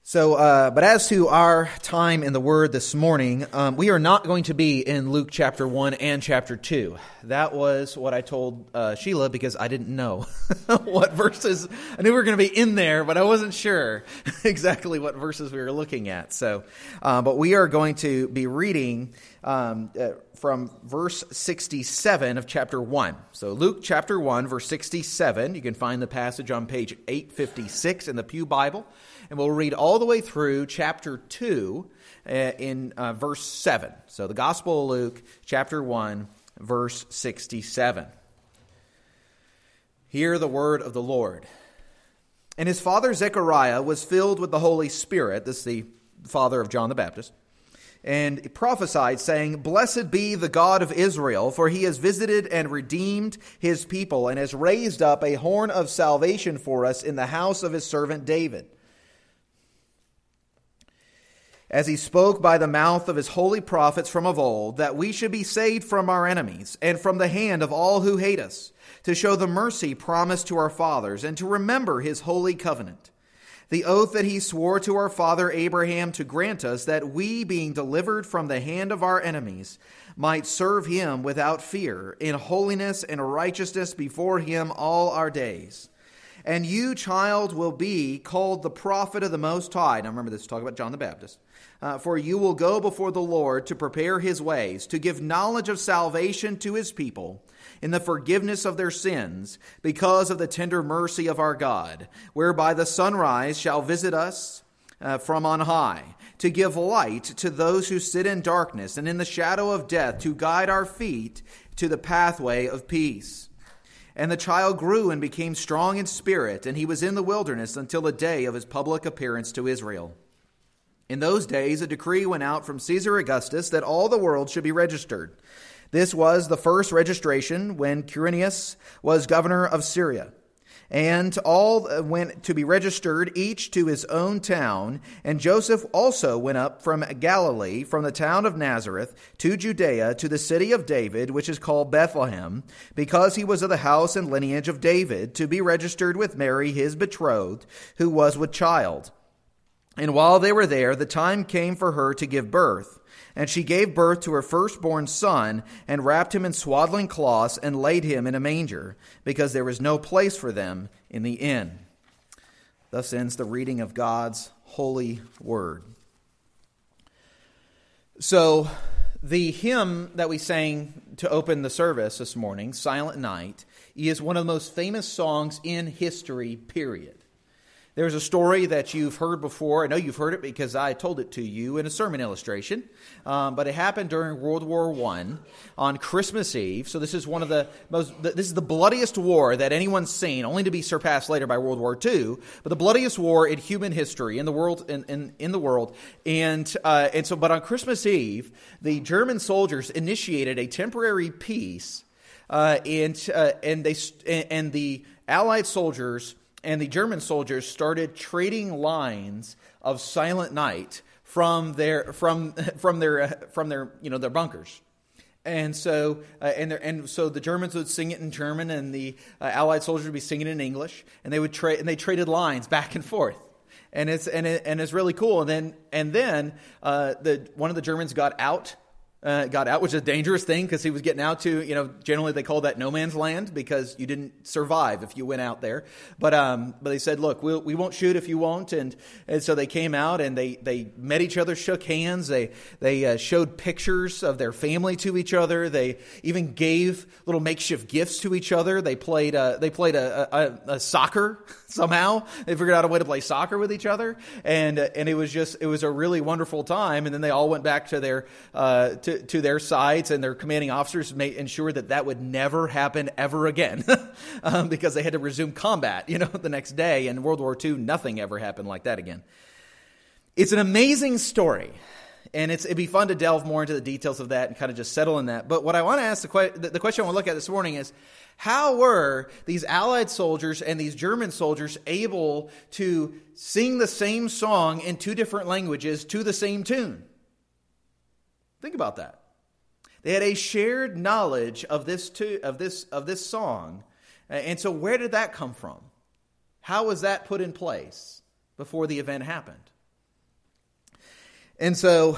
But as to our time in the Word this morning, we are not going to be in Luke chapter 1 and chapter 2. That was what I told Sheila because I didn't know what verses. I knew we were going to be in there, but I wasn't sure exactly what verses we were looking at. But we are going to be reading from verse 67 of chapter 1. So Luke chapter 1, verse 67. You can find the passage on page 856 in the Pew Bible. And we'll read all the way through chapter 2 in verse 7. So the Gospel of Luke, chapter 1, verse 67. Hear the word of the Lord. And his father Zechariah was filled with the Holy Spirit. This is the father of John the Baptist. And he prophesied, saying, Blessed be the God of Israel, for he has visited and redeemed his people, and has raised up a horn of salvation for us in the house of his servant David, as he spoke by the mouth of his holy prophets from of old, that we should be saved from our enemies and from the hand of all who hate us, to show the mercy promised to our fathers, and to remember his holy covenant, the oath that he swore to our father Abraham to grant us, that we, being delivered from the hand of our enemies, might serve him without fear, in holiness and righteousness before him all our days. And you, child, will be called the prophet of the Most High. Now remember this, talk about John the Baptist. For you will go before the Lord to prepare his ways, to give knowledge of salvation to his people, in the forgiveness of their sins, because of the tender mercy of our God, whereby the sunrise shall visit us from on high, to give light to those who sit in darkness and in the shadow of death, to guide our feet to the pathway of peace. And the child grew and became strong in spirit, and he was in the wilderness until the day of his public appearance to Israel. In those days, a decree went out from Caesar Augustus that all the world should be registered. This was the first registration when Quirinius was governor of Syria. And all went to be registered, each to his own town. And Joseph also went up from Galilee, from the town of Nazareth, to Judea, to the city of David, which is called Bethlehem, because he was of the house and lineage of David, to be registered with Mary, his betrothed, who was with child. And while they were there, the time came for her to give birth. And she gave birth to her firstborn son, and wrapped him in swaddling cloths, and laid him in a manger, because there was no place for them in the inn. Thus ends the reading of God's holy word. So, the hymn that we sang to open the service this morning, Silent Night, is one of the most famous songs in history, period. There's a story that you've heard before. I know you've heard it because I told it to you in a sermon illustration. But it happened during World War I on Christmas Eve. So this is this is the bloodiest war that anyone's seen, only to be surpassed later by World War II. But the bloodiest war in human history in the world. But on Christmas Eve, the German soldiers initiated a temporary peace, and the Allied soldiers and the German soldiers started trading lines of Silent Night from their bunkers. And so the Germans would sing it in German, and the Allied soldiers would be singing it in English, and they would they traded lines back and forth. And it's really cool. And then one of the Germans got out, which is a dangerous thing because he was getting out to, generally they call that no man's land because you didn't survive if you went out there. But they said, look, we won't shoot if you won't. And so they came out and they met each other, shook hands. They showed pictures of their family to each other. They even gave little makeshift gifts to each other. They played a soccer somehow. They figured out a way to play soccer with each other. And it was a really wonderful time. And then they all went back to their, to their sides, and their commanding officers made ensure that would never happen ever again because they had to resume combat, the next day. In World War II, nothing ever happened like that again. It's an amazing story, and it'd be fun to delve more into the details of that and kind of just settle in that. But what I want to ask, the question I want to look at this morning is, how were these Allied soldiers and these German soldiers able to sing the same song in two different languages to the same tune? Think about that. They had a shared knowledge of this song. And so where did that come from? How was that put in place before the event happened? And so,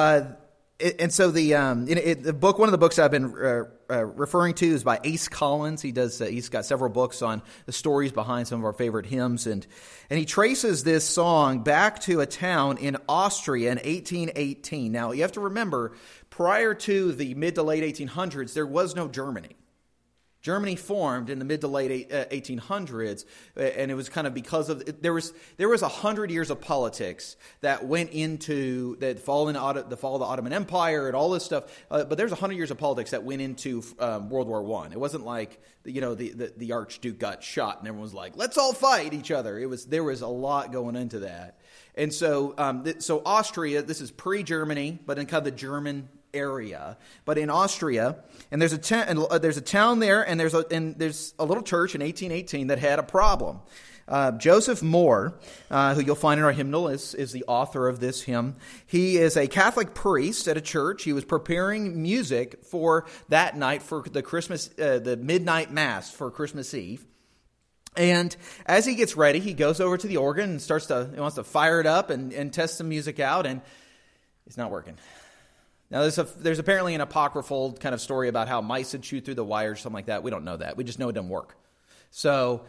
the book, one of the books I've been referring to is by Ace Collins. He's got several books on the stories behind some of our favorite hymns, and he traces this song back to a town in Austria in 1818. Now, you have to remember, prior to the mid to late 1800s, there was no Germany. Germany formed in the mid to late 1800s, and it was kind of because of there was 100 years of politics that went into the fall of the Ottoman Empire and all this stuff. But there's 100 years of politics that went into World War I. It wasn't like the Archduke got shot and everyone was like, let's all fight each other. There was a lot going into that, and so Austria, this is pre-Germany, but in kind of the German area, but in Austria, and there's a town there, and there's a little church in 1818 that had a problem. Joseph Moore, who you'll find in our hymnal, is the author of this hymn. He is a Catholic priest at a church. He was preparing music for that night for the midnight mass for Christmas Eve. And as he gets ready, he goes over to the organ and he wants to fire it up and test some music out, and it's not working. Now, there's apparently an apocryphal kind of story about how mice would chew through the wires, something like that. We don't know that. We just know it doesn't work. So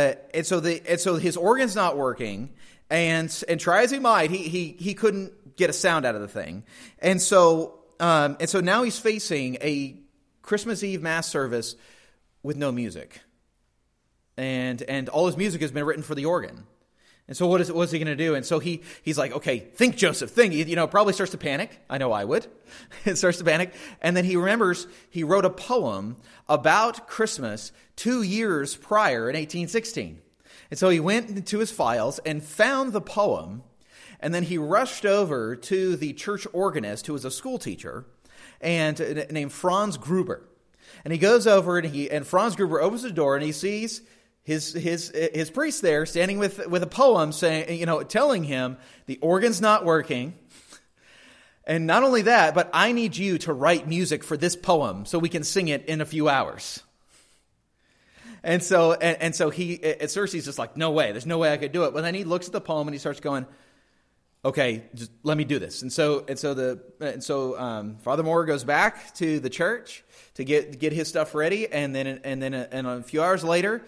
his organ's not working, and try as he might, he couldn't get a sound out of the thing, and so now he's facing a Christmas Eve mass service with no music, and all his music has been written for the organ. And so what's he going to do? And so he's like, okay, think, Joseph, think. Probably starts to panic. I know I would. It starts to panic. And then he remembers he wrote a poem about Christmas 2 years prior in 1816. And so he went into his files and found the poem. And then he rushed over to the church organist, who was a school teacher, and named Franz Gruber. And he goes over and Franz Gruber opens the door and he sees his priest there standing with a poem saying, telling him the organ's not working. And not only that, but I need you to write music for this poem so we can sing it in a few hours. And so he, at first he's just like, no way, there's no way I could do it. But then he looks at the poem and he starts going, okay, just let me do this. And so Father Moore goes back to the church to get his stuff ready, and then a few hours later,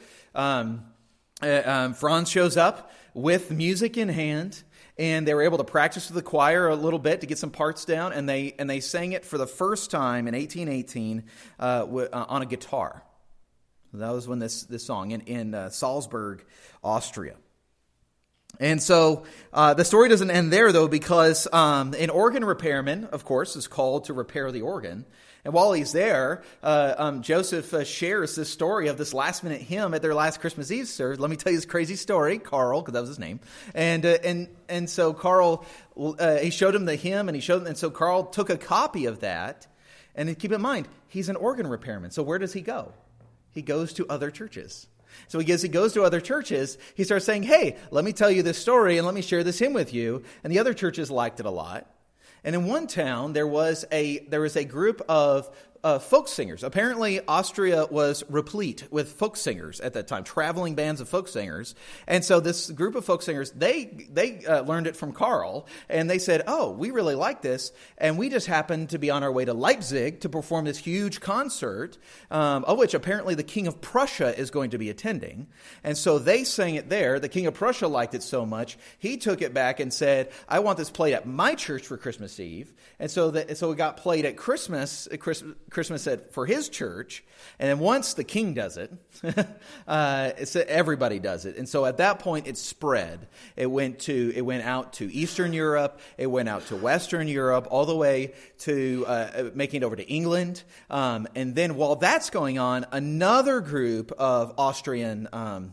Franz shows up with music in hand, and they were able to practice with the choir a little bit to get some parts down, and they sang it for the first time in 1818 on a guitar. That was when this song in Salzburg, Austria. And so the story doesn't end there, though, because an organ repairman, of course, is called to repair the organ. And while he's there, Joseph shares this story of this last-minute hymn at their last Christmas Eve service. Let me tell you this crazy story, Carl, because that was his name. And so Carl, he showed him the hymn, and so Carl took a copy of that. And keep in mind, he's an organ repairman. So where does he go? He goes to other churches. So he goes to other churches, he starts saying, hey, let me tell you this story and let me share this hymn with you. And the other churches liked it a lot. And in one town, there was a group of folk singers. Apparently, Austria was replete with folk singers at that time, traveling bands of folk singers. And so this group of folk singers, they learned it from Carl, and they said, oh, we really like this, and we just happened to be on our way to Leipzig to perform this huge concert, of which apparently the King of Prussia is going to be attending. And so they sang it there. The King of Prussia liked it so much, he took it back and said, I want this played at my church for Christmas Eve. And so it got played at Christmas for his church, and then once the king does it, everybody does it. And so at that point, it spread. It went out to Eastern Europe, it went out to Western Europe, all the way to making it over to England. And then while that's going on, another group of Austrian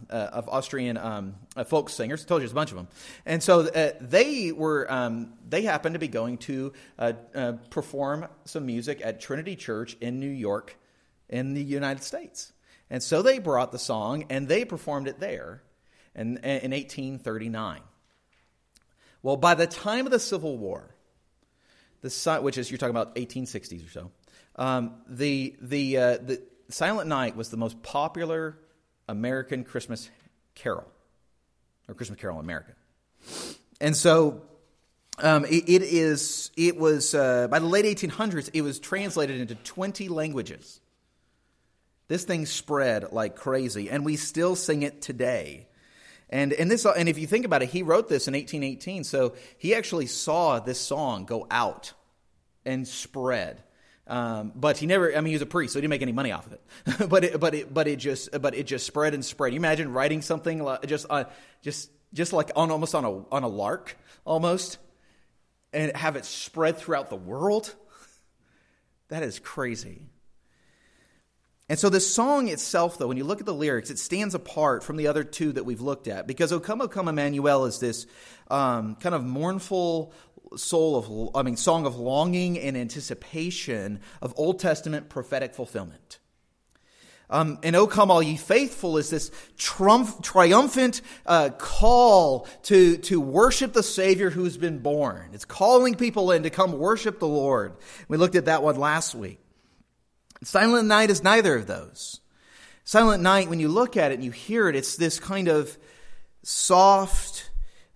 folk singers, I told you there's a bunch of them, and so they happened to be going to perform some music at Trinity Church in New York in the United States. And so they brought the song and they performed it there in 1839. Well, by the time of the Civil War, which is, you're talking about 1860s or so, the Silent Night was the most popular American Christmas carol, or Christmas carol in America. And so It was by the late 1800s, it was translated into 20 languages. This thing spread like crazy, and we still sing it today. And if you think about it, he wrote this in 1818, so he actually saw this song go out and spread. But he never, he was a priest, so he didn't make any money off of it. but it just spread and spread. You imagine writing something just like almost on a lark almost, and have it spread throughout the world. That is crazy. And so the song itself, though, when you look at the lyrics, it stands apart from the other two that we've looked at, because "O Come, Emmanuel" is this kind of mournful song of longing and anticipation of Old Testament prophetic fulfillment. And "O Come, All Ye Faithful" is this triumphant call to worship the Savior who's been born. It's calling people in to come worship the Lord. We looked at that one last week. Silent Night is neither of those. Silent Night, when you look at it and you hear it, it's this kind of soft,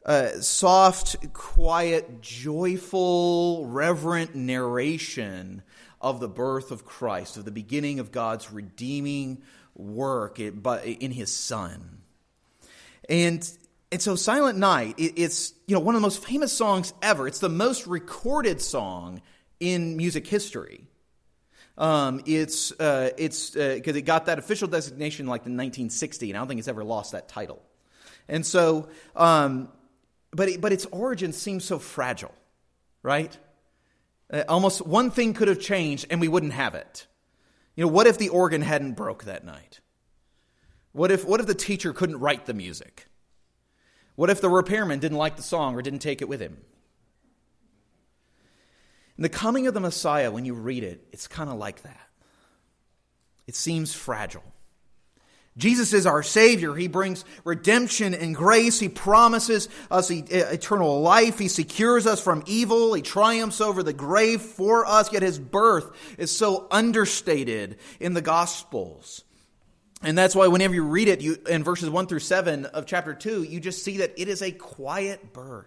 quiet, joyful, reverent narration of the birth of Christ, of the beginning of God's redeeming work in His Son. And so Silent Night, it's one of the most famous songs ever. It's the most recorded song in music history. It's because it got that official designation like in 1960, and I don't think it's ever lost that title. And so, but its origin seems so fragile, right? Almost one thing could have changed and we wouldn't have it. What if the organ hadn't broke that night? What if the teacher couldn't write the music? What if the repairman didn't like the song or didn't take it with him? In the coming of the Messiah, when you read it, it's kind of like that. It seems fragile. Jesus is our Savior. He brings redemption and grace. He promises us eternal life. He secures us from evil. He triumphs over the grave for us. Yet His birth is so understated in the Gospels. And that's why whenever you read it, in verses 1 through 7 of chapter 2, you just see that it is a quiet birth.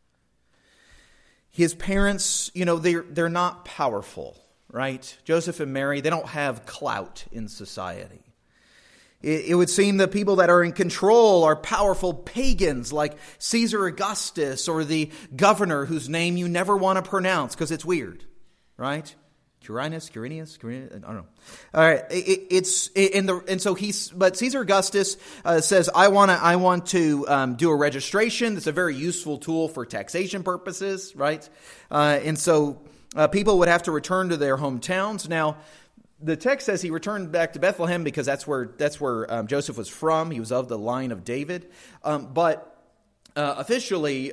His parents, they're not powerful, right? Joseph and Mary, they don't have clout in society. It would seem the people that are in control are powerful pagans like Caesar Augustus or the governor whose name you never want to pronounce because it's weird, right? Quirinius, I don't know. All right, but Caesar Augustus says, I want to do a registration. It's a very useful tool for taxation purposes, right? And so people would have to return to their hometowns. Now, the text says he returned back to Bethlehem because that's where Joseph was from. He was of the line of David, but. Officially,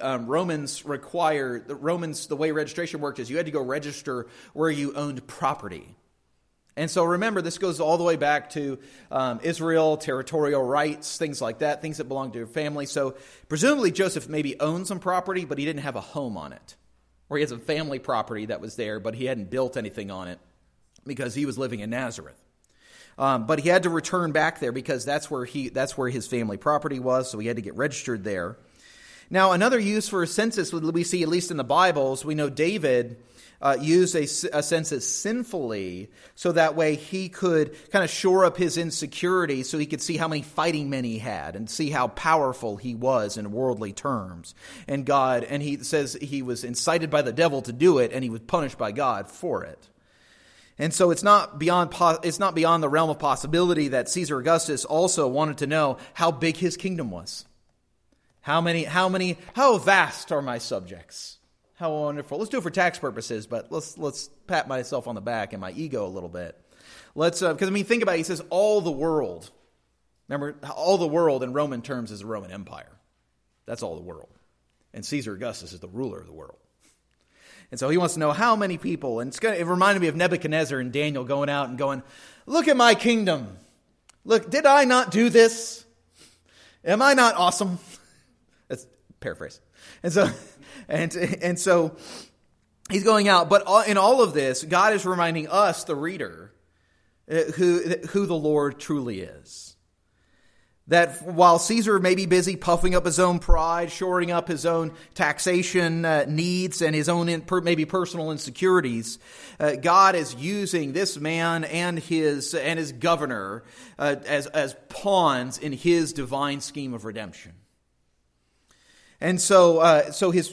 the way registration worked is you had to go register where you owned property. And so remember, this goes all the way back to Israel, territorial rights, things like that, things that belonged to your family. So presumably Joseph maybe owned some property, but he didn't have a home on it. Or he had some family property that was there, but he hadn't built anything on it because he was living in Nazareth. But he had to return back there because that's where his family property was, so he had to get registered there. Now, another use for a census we see, at least in the Bibles, we know David used a census sinfully so that way he could kind of shore up his insecurity so he could see how many fighting men he had and see how powerful he was in worldly terms. And he says he was incited by the devil to do it and he was punished by God for it. And so it's not beyond the realm of possibility that Caesar Augustus also wanted to know how big his kingdom was. How vast are my subjects? How wonderful. Let's do it for tax purposes, but let's pat myself on the back and my ego a little bit. Because think about it, he says all the world. Remember, all the world in Roman terms is the Roman Empire. That's all the world. And Caesar Augustus is the ruler of the world. And so he wants to know how many people. And it reminded me of Nebuchadnezzar and Daniel going out and going, look at my kingdom. Look, did I not do this? Am I not awesome? That's paraphrase. And so he's going out. But in all of this, God is reminding us, the reader, who the Lord truly is. That while Caesar may be busy puffing up his own pride, shoring up his own taxation needs and his own maybe personal insecurities, God is using this man and his governor as pawns in his divine scheme of redemption. And so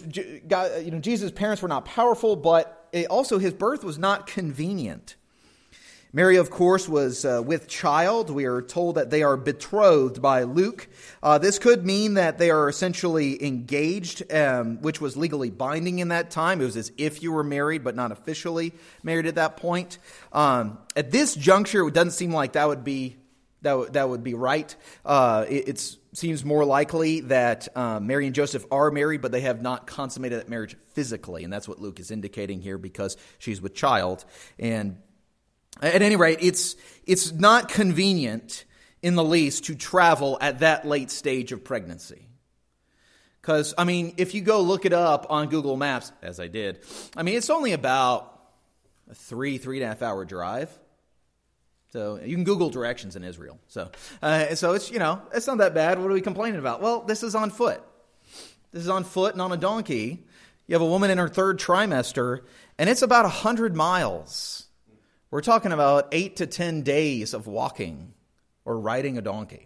Jesus' parents were not powerful, but also his birth was not convenient. Mary, of course, was with child. We are told that they are betrothed by Luke. This could mean that they are essentially engaged, which was legally binding in that time. It was as if you were married, but not officially married at that point. At this juncture, it doesn't seem like that would be right. It seems more likely that Mary and Joseph are married, but they have not consummated that marriage physically, and that's what Luke is indicating here because she's with child. And at any rate, it's not convenient in the least to travel at that late stage of pregnancy. Because, if you go look it up on Google Maps, as I did, it's only about a 3.5 hour drive. So you can Google directions in Israel. So it's, it's not that bad. What are we complaining about? Well, this is on foot. This is on foot and on a donkey. You have a woman in her third trimester, and it's about 100 miles. We're talking about 8 to 10 days of walking or riding a donkey.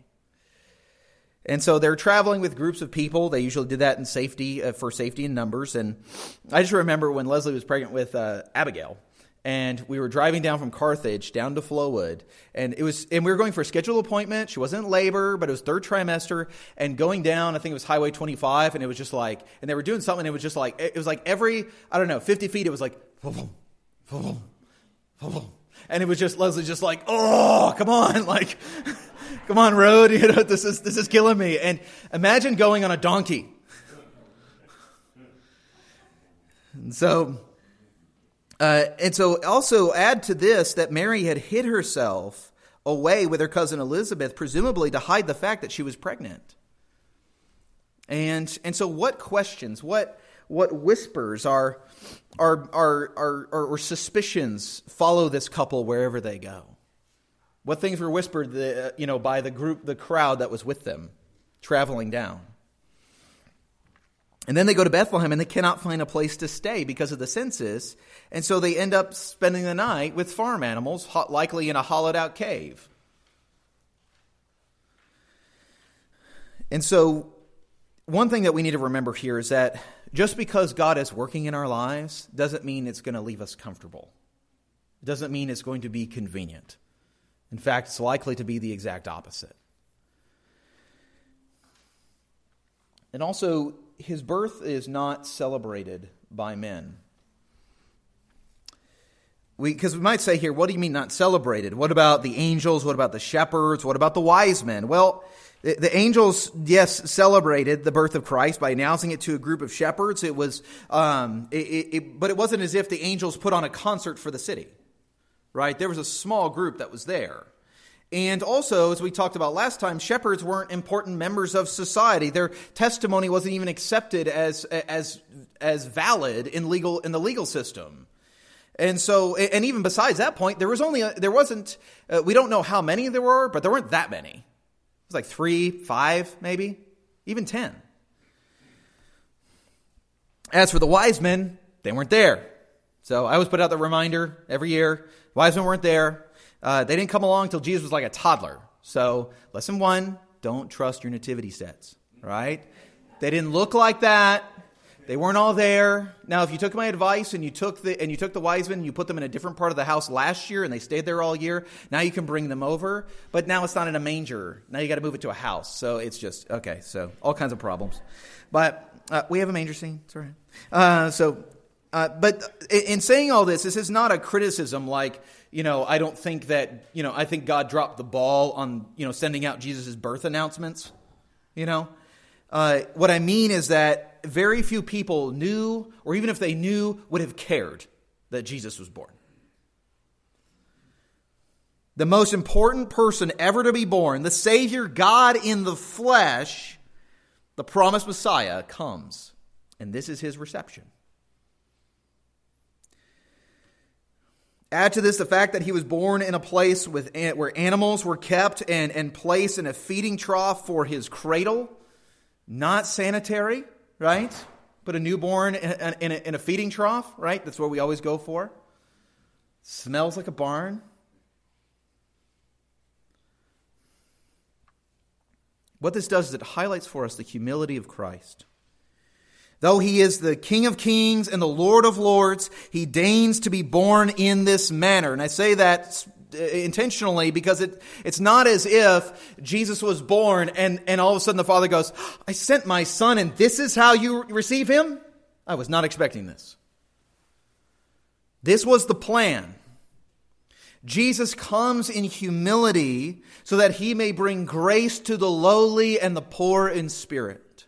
And so they're traveling with groups of people. They usually did that in safety, for safety in numbers. And I just remember when Leslie was pregnant with Abigail, and we were driving down from Carthage down to Flowood, and we were going for a scheduled appointment. She wasn't in labor, but it was third trimester, and going down, I think it was Highway 25, and it was just like, and they were doing something, and it was like every, 50 feet, it was like, boom, boom, boom. And it was just, Leslie's just like, oh, come on, like, come on, road, this is killing me. And imagine going on a donkey. And so also add to this that Mary had hid herself away with her cousin Elizabeth, presumably to hide the fact that she was pregnant. And so what questions, what whispers or suspicions follow this couple wherever they go? What things were whispered, by the crowd that was with them, traveling down? And then they go to Bethlehem and they cannot find a place to stay because of the census, and so they end up spending the night with farm animals, likely in a hollowed-out cave. And so, one thing that we need to remember here is that just because God is working in our lives doesn't mean it's going to leave us comfortable. It doesn't mean it's going to be convenient. In fact, it's likely to be the exact opposite. And also, his birth is not celebrated by men. Because we might say here, what do you mean not celebrated? What about the angels? What about the shepherds? What about the wise men? Well, the angels, yes, celebrated the birth of Christ by announcing it to a group of shepherds. It was, but it wasn't as if the angels put on a concert for the city, right? There was a small group that was there. And also, as we talked about last time, shepherds weren't important members of society. Their testimony wasn't even accepted as valid in the legal system. And so, and even besides that point, we don't know how many there were, but there weren't that many. It was like 3, 5, maybe, even 10. As for the wise men, they weren't there. So I always put out the reminder every year, wise men weren't there. They didn't come along until Jesus was like a toddler. So lesson 1, don't trust your nativity sets, right? They didn't look like that. They weren't all there. Now, if you took my advice and you took the wise men and you put them in a different part of the house last year and they stayed there all year, now you can bring them over. But now it's not in a manger. Now you got to move it to a house. So it's just, okay, so all kinds of problems. But we have a manger scene. It's all right. But in saying all this is not a criticism like, I don't think that, I think God dropped the ball on, sending out Jesus' birth announcements, What I mean is that very few people knew, or even if they knew, would have cared that Jesus was born. The most important person ever to be born, the Savior, God in the flesh, the promised Messiah, comes. And this is his reception. Add to this the fact that he was born in a place where animals were kept and placed in a feeding trough for his cradle. Not sanitary, right? Put a newborn in a feeding trough, right? That's what we always go for. Smells like a barn. What this does is it highlights for us the humility of Christ. Though he is the King of kings and the Lord of lords, he deigns to be born in this manner. And I say that intentionally because it's not as if Jesus was born and all of a sudden the Father goes, I sent my Son and this is how you receive him? I was not expecting this. This was the plan. Jesus comes in humility so that he may bring grace to the lowly and the poor in spirit.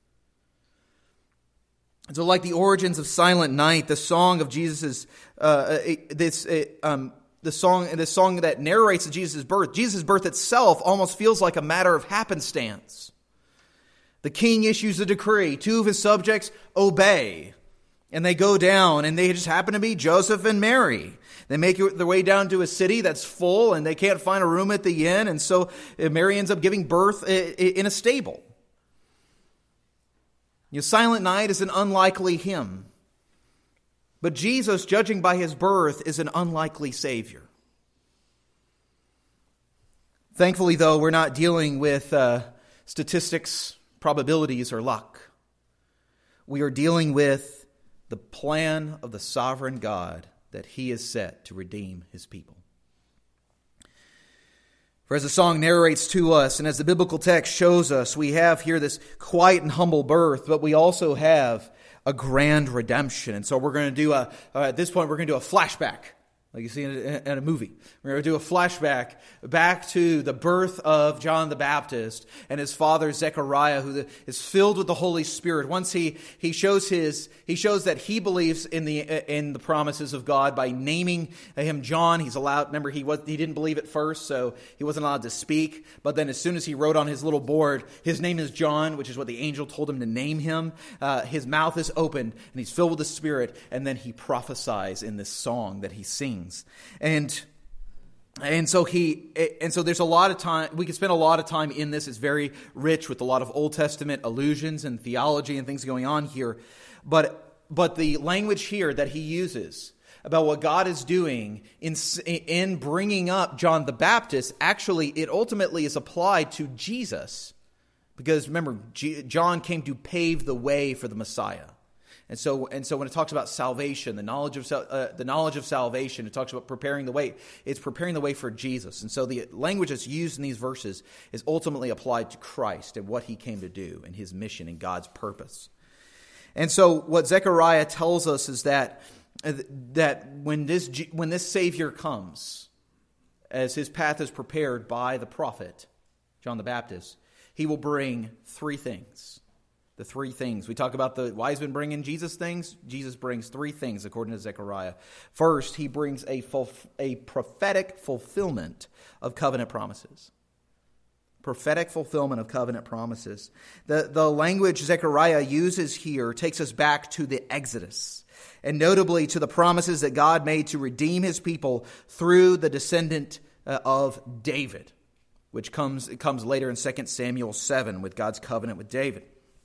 And so like the origins of Silent Night, the song of Jesus' the song that narrates Jesus' birth itself almost feels like a matter of happenstance. The king issues a decree. 2 of his subjects obey. And they go down, and they just happen to be Joseph and Mary. They make their way down to a city that's full, and they can't find a room at the inn. And so Mary ends up giving birth in a stable. Silent Night is an unlikely hymn. But Jesus, judging by his birth, is an unlikely Savior. Thankfully, though, we're not dealing with statistics, probabilities, or luck. We are dealing with the plan of the sovereign God that he has set to redeem his people. For as the song narrates to us, and as the biblical text shows us, we have here this quiet and humble birth, but we also have a grand redemption. And so we're going to do at this point, we're going to do a flashback. Like you see in a movie. We're going to do a flashback back to the birth of John the Baptist and his father Zechariah, who is filled with the Holy Spirit. Once he shows that he believes in the promises of God by naming him John. He's allowed. Remember, he didn't believe at first, so he wasn't allowed to speak. But then, as soon as he wrote on his little board, his name is John, which is what the angel told him to name him. His mouth is opened, and he's filled with the Spirit, and then he prophesies in this song that he sings. And so there's a lot of time. We could spend a lot of time in this. It's very rich with a lot of Old Testament allusions and theology and things going on here. But the language here that he uses about what God is doing in bringing up John the Baptist, actually, it ultimately is applied to Jesus. Because remember, John came to pave the way for the Messiah. And so when it talks about salvation, the knowledge of salvation, it talks about preparing the way. It's preparing the way for Jesus. And so the language that's used in these verses is ultimately applied to Christ and what he came to do and his mission and God's purpose. And so what Zechariah tells us is that when this Savior comes, as his path is prepared by the prophet John the Baptist, he will bring 3 things. The 3 things. We talk about the wise men bringing Jesus things. Jesus brings 3 things according to Zechariah. First, he brings a prophetic fulfillment of covenant promises. Prophetic fulfillment of covenant promises. The language Zechariah uses here takes us back to the Exodus, and notably to the promises that God made to redeem his people through the descendant of David, which comes later in 2 Samuel 7 with God's covenant with David.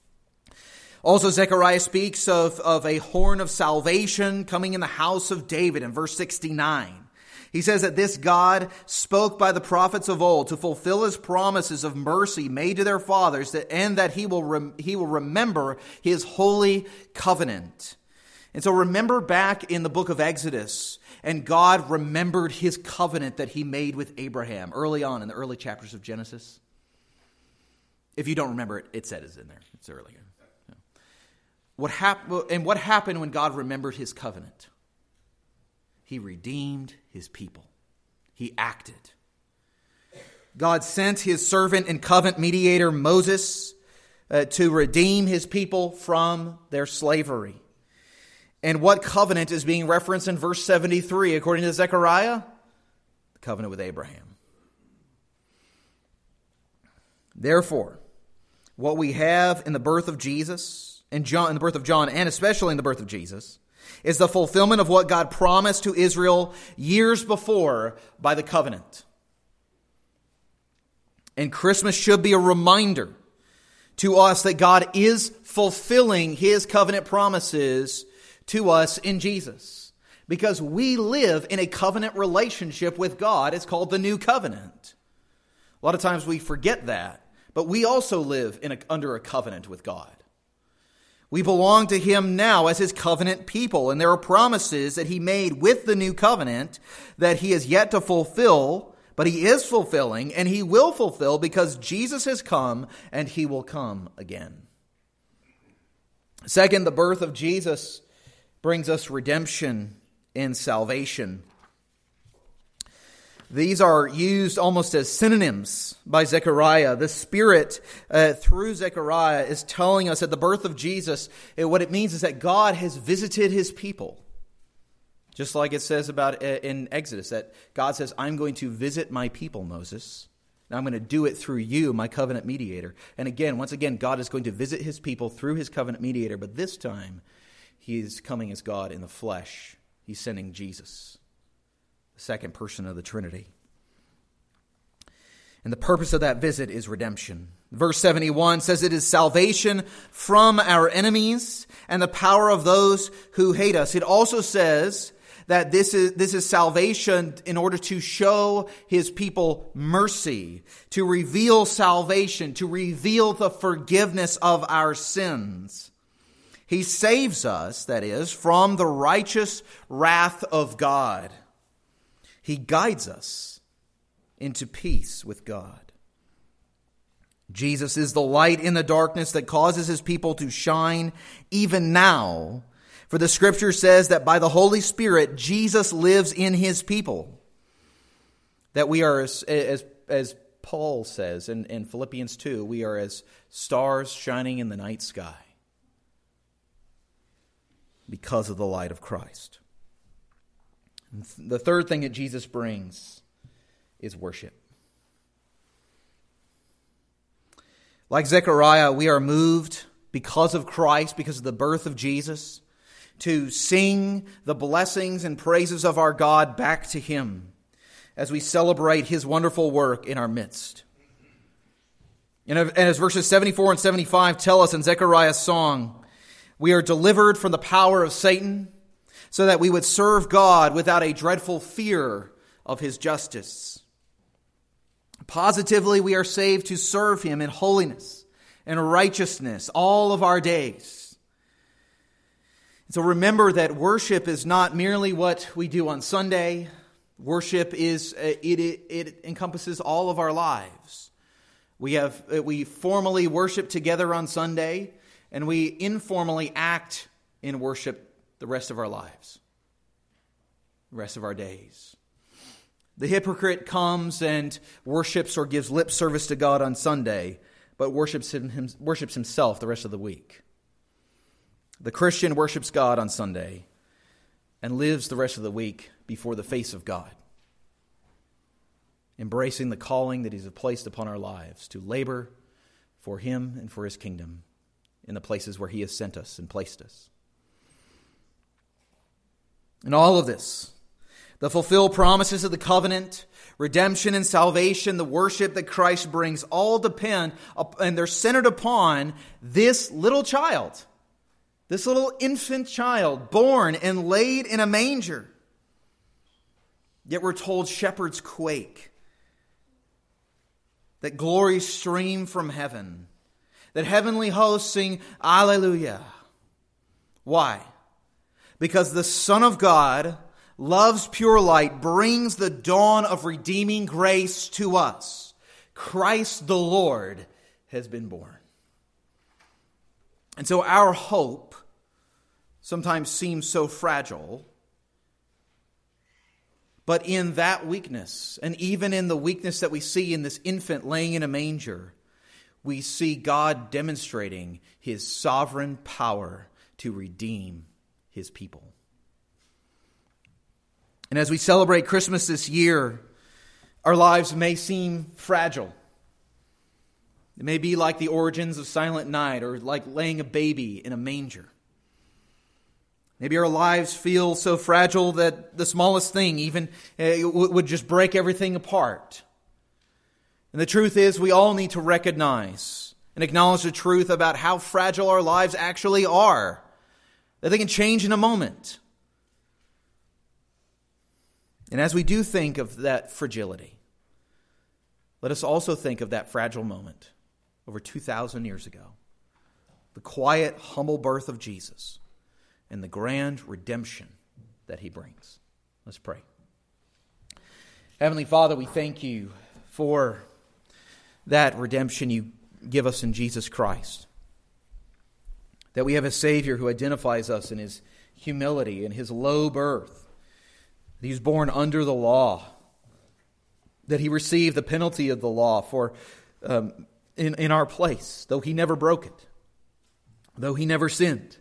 Also, Zechariah speaks of a horn of salvation coming in the house of David in verse 69. He says that this God spoke by the prophets of old to fulfill his promises of mercy made to their fathers, and that he will remember his holy covenant. And so remember back in the book of Exodus, and God remembered his covenant that he made with Abraham early on in the early chapters of Genesis. If you don't remember it, it says in there. It's earlier. What happened when God remembered his covenant? He redeemed his people. He acted. God sent his servant and covenant mediator Moses to redeem his people from their slavery. And what covenant is being referenced in verse 73 according to Zechariah? The covenant with Abraham. Therefore, what we have in the birth of Jesus, in the birth of John, and especially in the birth of Jesus, is the fulfillment of what God promised to Israel years before by the covenant. And Christmas should be a reminder to us that God is fulfilling His covenant promises to us in Jesus. Because we live in a covenant relationship with God. It's called the New Covenant. A lot of times we forget that. But we also live under a covenant with God. We belong to Him now as His covenant people. And there are promises that He made with the new covenant that He has yet to fulfill. But He is fulfilling, and He will fulfill because Jesus has come and He will come again. Second, the birth of Jesus brings us redemption and salvation. These are used almost as synonyms by Zechariah. The Spirit, through Zechariah, is telling us at the birth of Jesus, what it means is that God has visited His people. Just like it says about in Exodus, that God says, I'm going to visit my people, Moses. And I'm going to do it through you, my covenant mediator. And again, once again, God is going to visit His people through His covenant mediator. But this time, He is coming as God in the flesh. He's sending Jesus, the second person of the Trinity. And the purpose of that visit is redemption. Verse 71 says it is salvation from our enemies and the power of those who hate us. It also says that this is salvation in order to show His people mercy, to reveal salvation, to reveal the forgiveness of our sins. He saves us, that is, from the righteous wrath of God. He guides us into peace with God. Jesus is the light in the darkness that causes His people to shine even now. For the Scripture says that by the Holy Spirit, Jesus lives in His people. That we are, as Paul says in Philippians 2, we are as stars shining in the night sky because of the light of Christ. And the third thing that Jesus brings is worship. Like Zechariah, we are moved because of Christ, because of the birth of Jesus, to sing the blessings and praises of our God back to Him as we celebrate His wonderful work in our midst. And as verses 74 and 75 tell us in Zechariah's song, we are delivered from the power of Satan so that we would serve God without a dreadful fear of His justice. Positively, we are saved to serve Him in holiness and righteousness all of our days. So remember that worship is not merely what we do on Sunday. Worship it encompasses all of our lives. We formally worship together on Sunday, and we informally act in worship the rest of our lives, the rest of our days. The hypocrite comes and worships or gives lip service to God on Sunday, but worships himself the rest of the week. The Christian worships God on Sunday and lives the rest of the week before the face of God, embracing the calling that He's placed upon our lives to labor for Him and for His kingdom in the places where He has sent us and placed us. And all of this, the fulfilled promises of the covenant, redemption and salvation, the worship that Christ brings, all depend, and they're centered upon this little child, this little infant child, born and laid in a manger. Yet we're told shepherds quake, that glory stream from heaven, that heavenly hosts sing, Alleluia. Why? Because the Son of God, love's pure light, brings the dawn of redeeming grace to us. Christ the Lord has been born. And so our hope sometimes seems so fragile. But in that weakness, and even in the weakness that we see in this infant laying in a manger, we see God demonstrating His sovereign power to redeem His people. And as we celebrate Christmas this year, our lives may seem fragile. It may be like the origins of Silent Night or like laying a baby in a manger. Maybe our lives feel so fragile that the smallest thing even would just break everything apart. And the truth is, we all need to recognize and acknowledge the truth about how fragile our lives actually are. That they can change in a moment. And as we do think of that fragility, let us also think of that fragile moment over 2,000 years ago. The quiet, humble birth of Jesus and the grand redemption that he brings. Let's pray. Heavenly Father, we thank you for that redemption you give us in Jesus Christ. That we have a Savior who identifies us in his humility and his low birth. That he was born under the law. That he received the penalty of the law for in our place, though he never broke it. Though he never sinned.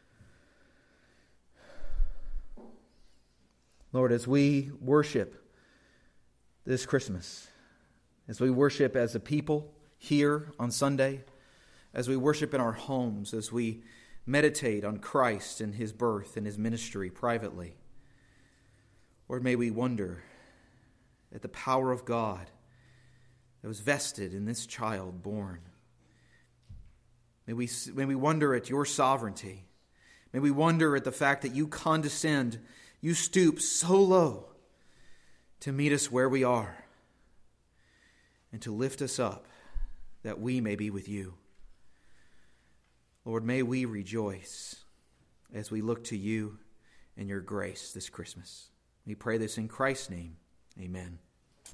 Lord, as we worship this Christmas, as we worship as a people here on Sunday, as we worship in our homes, as we meditate on Christ and his birth and his ministry privately, Lord, may we wonder at the power of God that was vested in this child born. May we wonder at your sovereignty. May we wonder at the fact that you condescend, you stoop so low to meet us where we are and to lift us up that we may be with you. Lord, may we rejoice as we look to you and your grace this Christmas. We pray this in Christ's name. Amen.